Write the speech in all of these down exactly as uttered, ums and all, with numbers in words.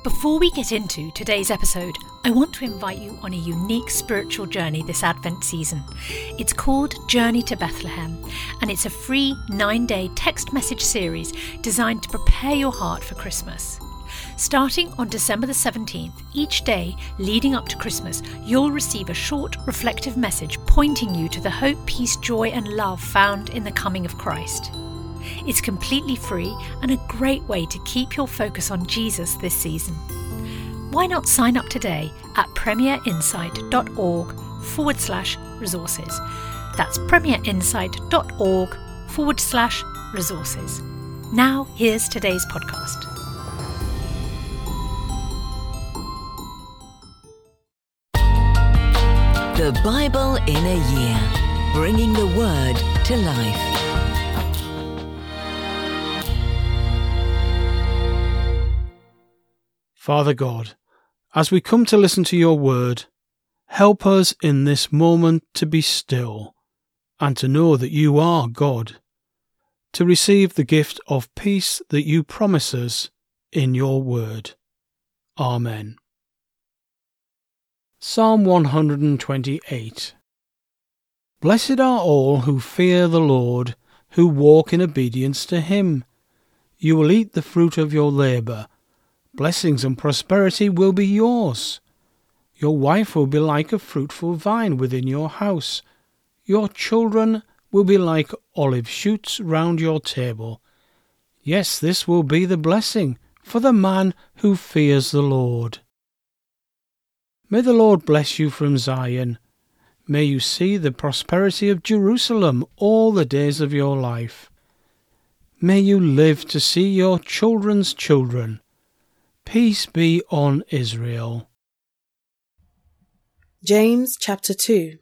Before we get into today's episode, I want to invite you on a unique spiritual journey this Advent season. It's called Journey to Bethlehem, and it's a free nine-day text message series designed to prepare your heart for Christmas. Starting on December the seventeenth, each day leading up to Christmas, you'll receive a short, reflective message pointing you to the hope, peace, joy and love found in the coming of Christ. It's completely free and a great way to keep your focus on Jesus this season. Why not sign up today at premierinsight.org forward slash resources. That's premierinsight.org forward slash resources. Now here's today's podcast. The Bible in a Year, bringing the Word to life. Father God, as we come to listen to your word, help us in this moment to be still and to know that you are God, to receive the gift of peace that you promise us in your word. Amen. Psalm one hundred twenty-eight. Blessed are all who fear the Lord, who walk in obedience to him. You will eat the fruit of your labour. Blessings and prosperity will be yours. Your wife will be like a fruitful vine within your house. Your children will be like olive shoots round your table. Yes, this will be the blessing for the man who fears the Lord. May the Lord bless you from Zion. May you see the prosperity of Jerusalem all the days of your life. May you live to see your children's children. Peace be on Israel. James chapter two.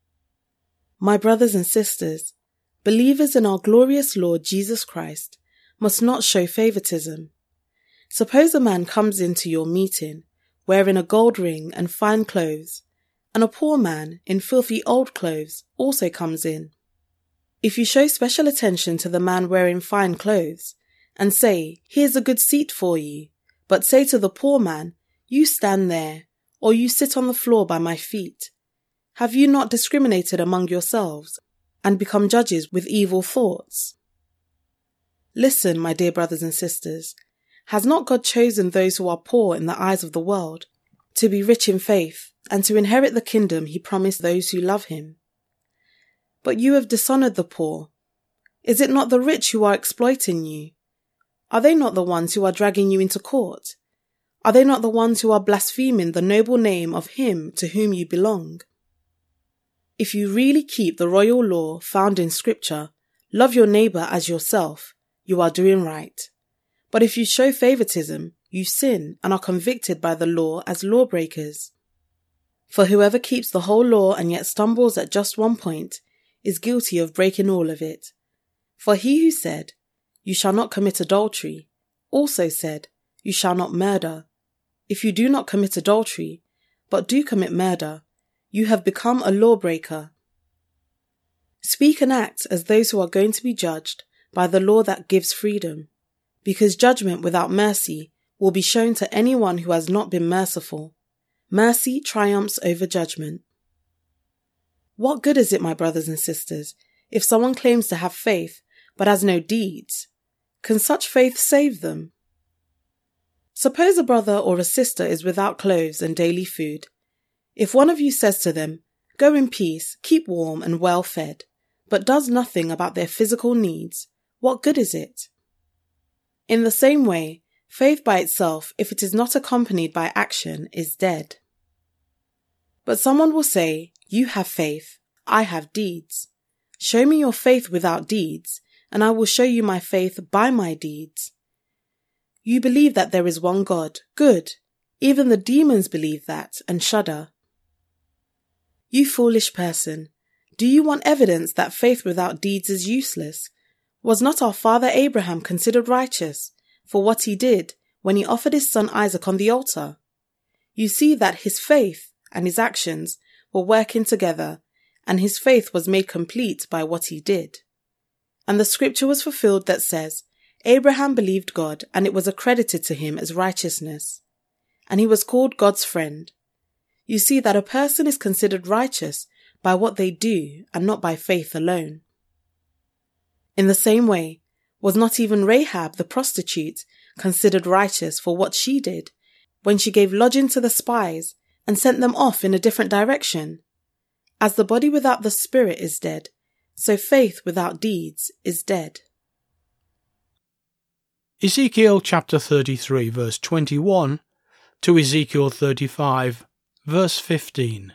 My brothers and sisters, believers in our glorious Lord Jesus Christ must not show favoritism. Suppose a man comes into your meeting wearing a gold ring and fine clothes, and a poor man in filthy old clothes also comes in. If you show special attention to the man wearing fine clothes and say, "Here's a good seat for you," but say to the poor man, "You stand there," or "You sit on the floor by my feet," have you not discriminated among yourselves and become judges with evil thoughts? Listen, my dear brothers and sisters, has not God chosen those who are poor in the eyes of the world to be rich in faith and to inherit the kingdom he promised those who love him? But you have dishonored the poor. Is it not the rich who are exploiting you? Are they not the ones who are dragging you into court? Are they not the ones who are blaspheming the noble name of him to whom you belong? If you really keep the royal law found in Scripture, love your neighbour as yourself, you are doing right. But if you show favoritism, you sin and are convicted by the law as lawbreakers. For whoever keeps the whole law and yet stumbles at just one point is guilty of breaking all of it. For he who said, "You shall not commit adultery," also said, "You shall not murder." If you do not commit adultery, but do commit murder, you have become a lawbreaker. Speak and act as those who are going to be judged by the law that gives freedom, because judgment without mercy will be shown to anyone who has not been merciful. Mercy triumphs over judgment. What good is it, my brothers and sisters, if someone claims to have faith but has no deeds? Can such faith save them? Suppose a brother or a sister is without clothes and daily food. If one of you says to them, "Go in peace, keep warm and well fed," but does nothing about their physical needs, what good is it? In the same way, faith by itself, if it is not accompanied by action, is dead. But someone will say, "You have faith, I have deeds. Show me your faith without deeds, and I will show you my faith by my deeds." You believe that there is one God. Good. Even the demons believe that and shudder. You foolish person, do you want evidence that faith without deeds is useless? Was not our father Abraham considered righteous for what he did when he offered his son Isaac on the altar? You see that his faith and his actions were working together, and his faith was made complete by what he did. And the scripture was fulfilled that says, "Abraham believed God, and it was accredited to him as righteousness." and he was called God's friend. You see that a person is considered righteous by what they do and not by faith alone. In the same way, was not even Rahab the prostitute considered righteous for what she did when she gave lodging to the spies and sent them off in a different direction? As the body without the spirit is dead, so faith without deeds is dead. Ezekiel chapter thirty-three verse twenty-one to Ezekiel thirty-five verse fifteen.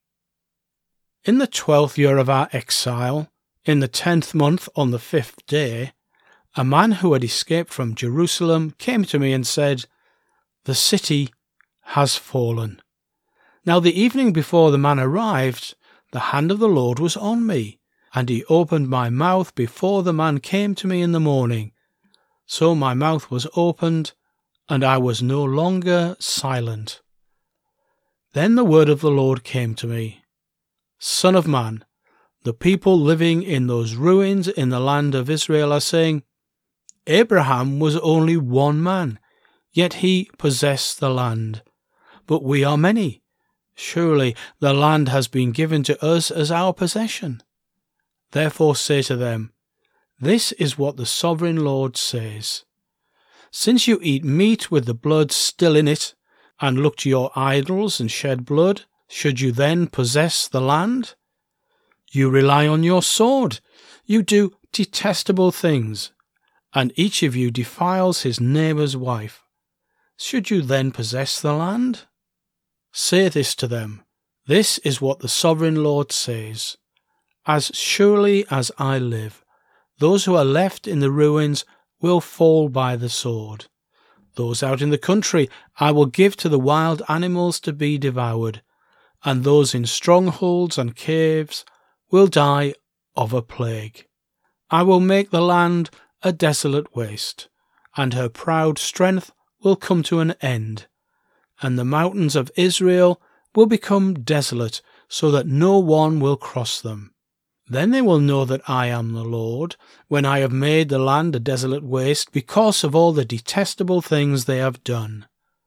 In the twelfth year of our exile, in the tenth month on the fifth day, a man who had escaped from Jerusalem came to me and said, "The city has fallen." Now the evening before the man arrived, the hand of the Lord was on me, and he opened my mouth before the man came to me in the morning. So my mouth was opened, and I was no longer silent. Then the word of the Lord came to me. Son of man, the people living in those ruins in the land of Israel are saying, Abraham was only one man, yet he possessed the land. But we are many. Surely the land has been given to us as our possession. Therefore say to them, This is what the sovereign Lord says. Since you eat meat with the blood still in it, and look to your idols and shed blood, should you then possess the land? You rely on your sword. You do detestable things, and each of you defiles his neighbour's wife. Should you then possess the land? Say this to them, This is what the sovereign Lord says. As surely as I live, those who are left in the ruins will fall by the sword. Those out in the country I will give to the wild animals to be devoured, and those in strongholds and caves will die of a plague. I will make the land a desolate waste, and her proud strength will come to an end, and the mountains of Israel will become desolate, so that no one will cross them. Then they will know that I am the Lord, when I have made the land a desolate waste because of all the detestable things they have done.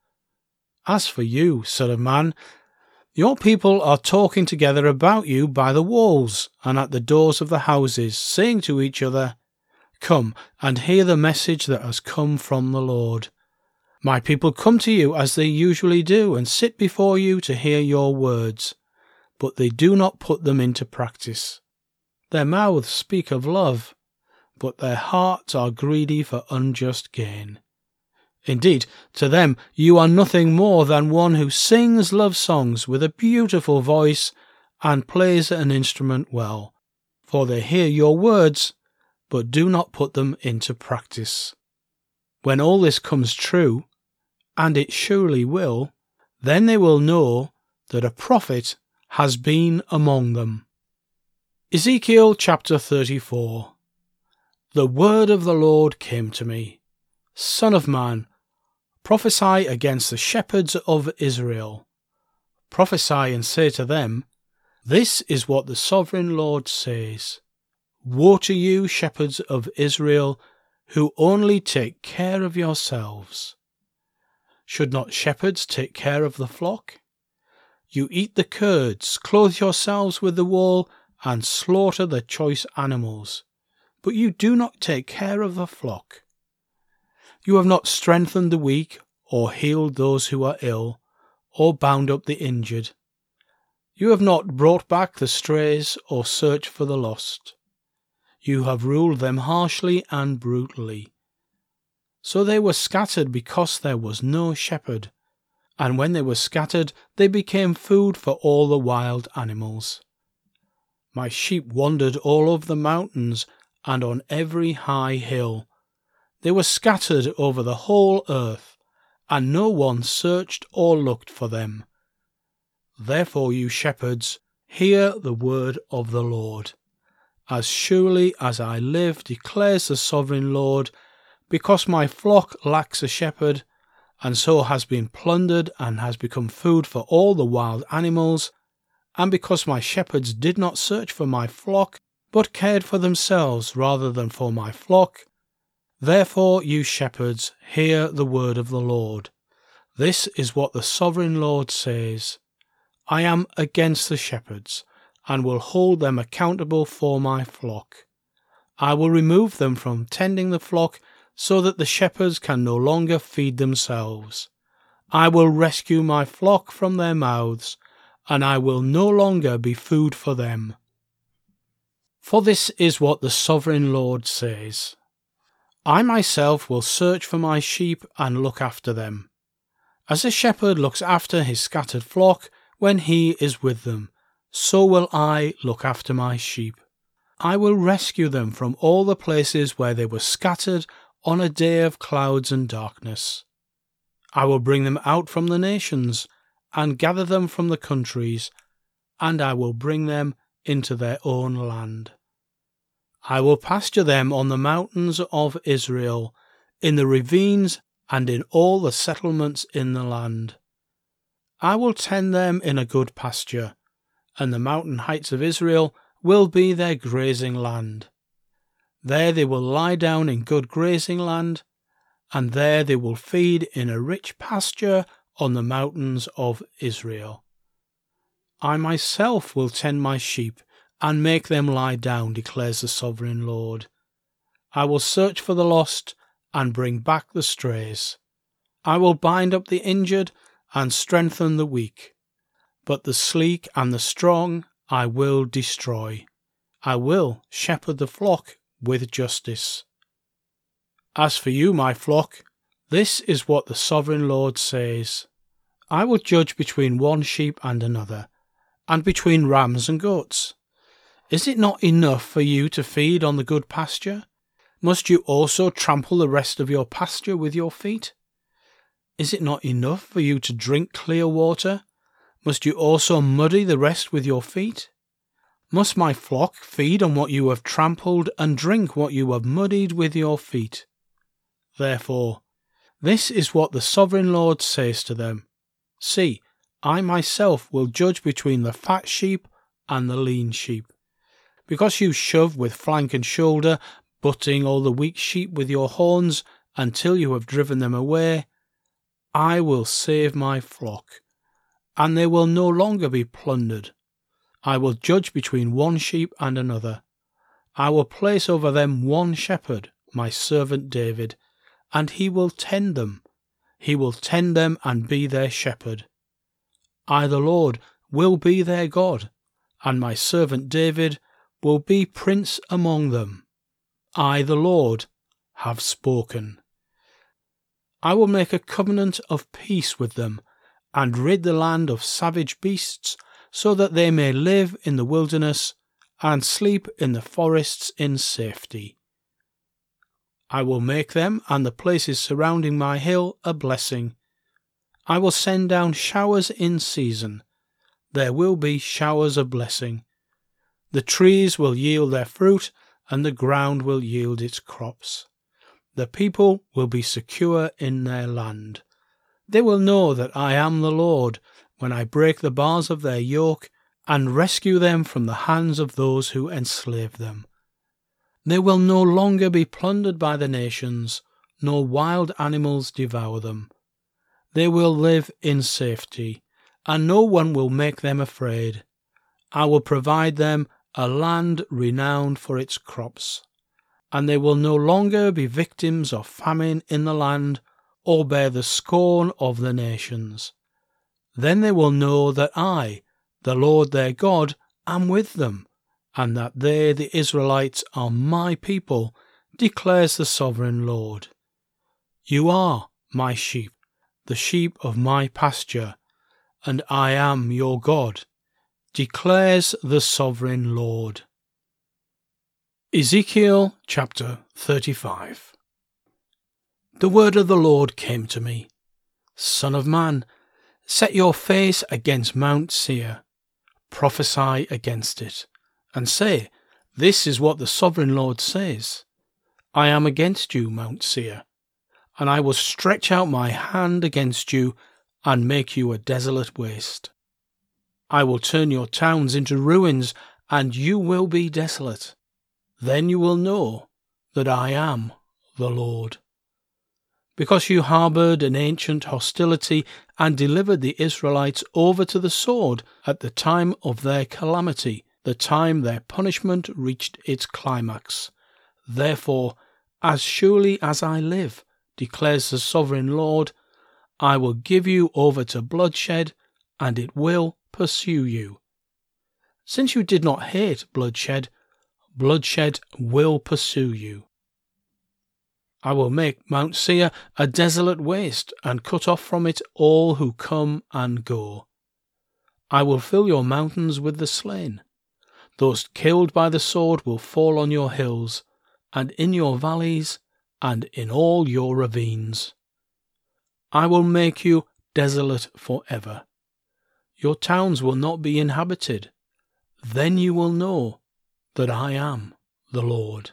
As for you, son of man, your people are talking together about you by the walls and at the doors of the houses, saying to each other, Come and hear the message that has come from the Lord. My people come to you as they usually do and sit before you to hear your words, but they do not put them into practice. Their mouths speak of love, but their hearts are greedy for unjust gain. Indeed, to them you are nothing more than one who sings love songs with a beautiful voice and plays an instrument well, for they hear your words, but do not put them into practice. When all this comes true, and it surely will, then they will know that a prophet has been among them. Ezekiel chapter thirty-four. The word of the Lord came to me. Son of man, prophesy against the shepherds of Israel. Prophesy and say to them, This is what the sovereign Lord says. Woe to you, shepherds of Israel, who only take care of yourselves. Should not shepherds take care of the flock? You eat the curds, clothe yourselves with the wool, and slaughter the choice animals, but you do not take care of the flock. You have not strengthened the weak, or healed those who are ill, or bound up the injured. You have not brought back the strays, or searched for the lost. You have ruled them harshly and brutally. So they were scattered because there was no shepherd, and when they were scattered, they became food for all the wild animals. My sheep wandered all over the mountains and on every high hill. They were scattered over the whole earth, and no one searched or looked for them. Therefore, you shepherds, hear the word of the Lord. As surely as I live, declares the sovereign Lord, because my flock lacks a shepherd, and so has been plundered and has become food for all the wild animals, and because my shepherds did not search for my flock, but cared for themselves rather than for my flock, therefore, you shepherds, hear the word of the Lord. This is what the Sovereign Lord says. I am against the shepherds, and will hold them accountable for my flock. I will remove them from tending the flock, so that the shepherds can no longer feed themselves. I will rescue my flock from their mouths, and I will no longer be food for them. For this is what the Sovereign Lord says. I myself will search for my sheep and look after them, as a shepherd looks after his scattered flock when he is with them, so will I look after my sheep. I will rescue them from all the places where they were scattered on a day of clouds and darkness. I will bring them out from the nations, and gather them from the countries, and I will bring them into their own land. I will pasture them on the mountains of Israel, in the ravines, and in all the settlements in the land. I will tend them in a good pasture, and the mountain heights of Israel will be their grazing land. There they will lie down in good grazing land, and there they will feed in a rich pasture on the mountains of Israel. I myself will tend my sheep and make them lie down, declares the Sovereign Lord. I will search for the lost and bring back the strays. I will bind up the injured and strengthen the weak, but the sleek and the strong I will destroy. I will shepherd the flock with justice. As for you, my flock, this is what the Sovereign Lord says. I will judge between one sheep and another, and between rams and goats. Is it not enough for you to feed on the good pasture? Must you also trample the rest of your pasture with your feet? Is it not enough for you to drink clear water? Must you also muddy the rest with your feet? Must my flock feed on what you have trampled and drink what you have muddied with your feet? Therefore, this is what the Sovereign Lord says to them. See, I myself will judge between the fat sheep and the lean sheep. Because you shove with flank and shoulder, butting all the weak sheep with your horns until you have driven them away, I will save my flock, and they will no longer be plundered. I will judge between one sheep and another. I will place over them one shepherd, my servant David, and he will tend them. He will tend them and be their shepherd. I, the Lord, will be their God, and my servant David will be prince among them. I, the Lord, have spoken. I will make a covenant of peace with them, and rid the land of savage beasts, so that they may live in the wilderness and sleep in the forests in safety. I will make them and the places surrounding my hill a blessing. I will send down showers in season. There will be showers of blessing. The trees will yield their fruit, and the ground will yield its crops. The people will be secure in their land. They will know that I am the Lord, when I break the bars of their yoke and rescue them from the hands of those who enslave them. They will no longer be plundered by the nations, nor wild animals devour them. They will live in safety, and no one will make them afraid. I will provide them a land renowned for its crops, and they will no longer be victims of famine in the land, or bear the scorn of the nations. Then they will know that I, the Lord their God, am with them, and that they, the Israelites, are my people, declares the Sovereign Lord. You are my sheep, the sheep of my pasture, and I am your God, declares the Sovereign Lord. Ezekiel chapter thirty-five. The word of the Lord came to me. Son of man, set your face against Mount Seir, prophesy against it, and say, This is what the Sovereign Lord says. I am against you, Mount Seir, and I will stretch out my hand against you and make you a desolate waste. I will turn your towns into ruins, and you will be desolate. Then you will know that I am the Lord. because you harboured an ancient hostility and delivered the Israelites over to the sword at the time of their calamity, the time their punishment reached its climax. Therefore, as surely as I live, declares the sovereign Lord, I will give you over to bloodshed, and it will pursue you. Since you did not hate bloodshed, bloodshed will pursue you. I will make Mount Seir a desolate waste, and cut off from it all who come and go. I will fill your mountains with the slain. Those killed by the sword will fall on your hills, and in your valleys, and in all your ravines. I will make you desolate forever. Your towns will not be inhabited. Then you will know that I am the Lord.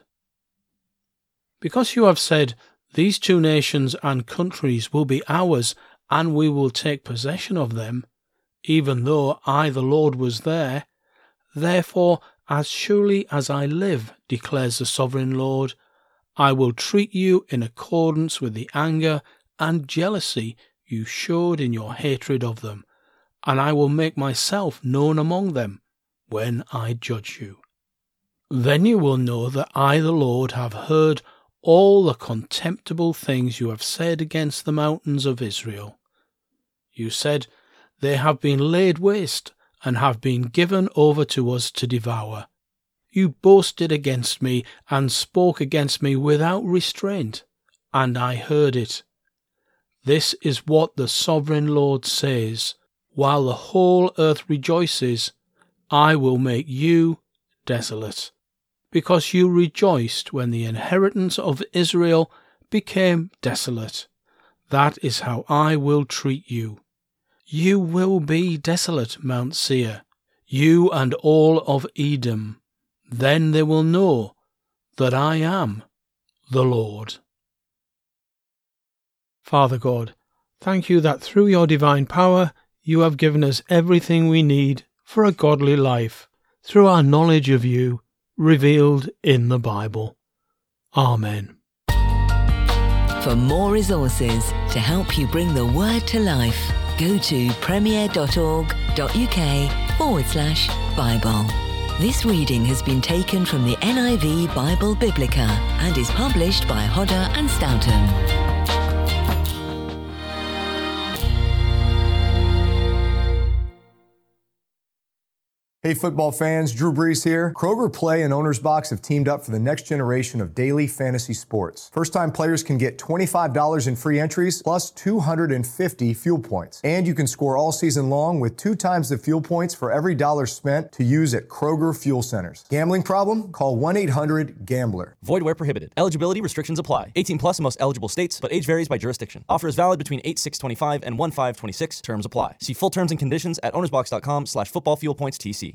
Because you have said, these two nations and countries will be ours, and we will take possession of them, even though I the Lord was there, therefore, as surely as I live, declares the sovereign Lord, I will treat you in accordance with the anger and jealousy you showed in your hatred of them, and I will make myself known among them when I judge you. Then you will know that I the Lord have heard all the contemptible things you have said against the mountains of Israel. You said, they have been laid waste, and have been given over to us to devour. You boasted against me, and spoke against me without restraint, and I heard it. This is what the sovereign Lord says, while the whole earth rejoices, I will make you desolate, because you rejoiced when the inheritance of Israel became desolate. That is how I will treat you. You will be desolate, Mount Seir, you and all of Edom. Then they will know that I am the Lord. Father God, thank you that through your divine power you have given us everything we need for a godly life through our knowledge of you revealed in the Bible. Amen. For more resources to help you bring the word to life, go to premier.org.uk forward slash Bible. This reading has been taken from the N I V Bible Biblica and is published by Hodder and Stoughton. Hey football fans, Drew Brees here. Kroger Play and Owner's Box have teamed up for the next generation of daily fantasy sports. First-time players can get twenty-five dollars in free entries plus two hundred fifty fuel points. And you can score all season long with two times the fuel points for every dollar spent to use at Kroger Fuel Centers. Gambling problem? Call one eight hundred gambler. Void where prohibited. Eligibility restrictions apply. eighteen plus in most eligible states, but age varies by jurisdiction. Offer is valid between eight six twenty-five and one five twenty-six. Terms apply. See full terms and conditions at ownersbox.com slash football fuel points TC.